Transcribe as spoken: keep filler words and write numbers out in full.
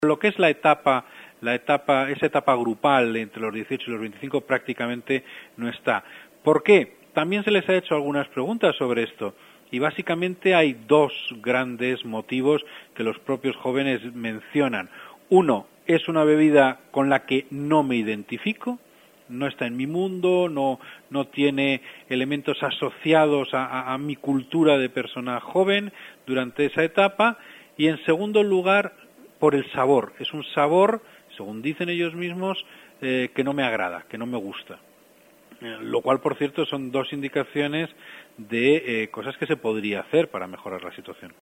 Lo que es la etapa, la etapa, esa etapa grupal entre los dieciocho y los veinticinco prácticamente no está. ¿Por qué? También se les ha hecho algunas preguntas sobre esto y básicamente hay dos grandes motivos que los propios jóvenes mencionan. Uno, es una bebida con la que no me identifico, no está en mi mundo, no, no tiene elementos asociados a, a, a mi cultura de persona joven durante esa etapa. Y en segundo lugar, por el sabor. Es un sabor, según dicen ellos mismos, eh, que no me agrada, que no me gusta. Eh, lo cual, por cierto, son dos indicaciones de eh, cosas que se podría hacer para mejorar la situación.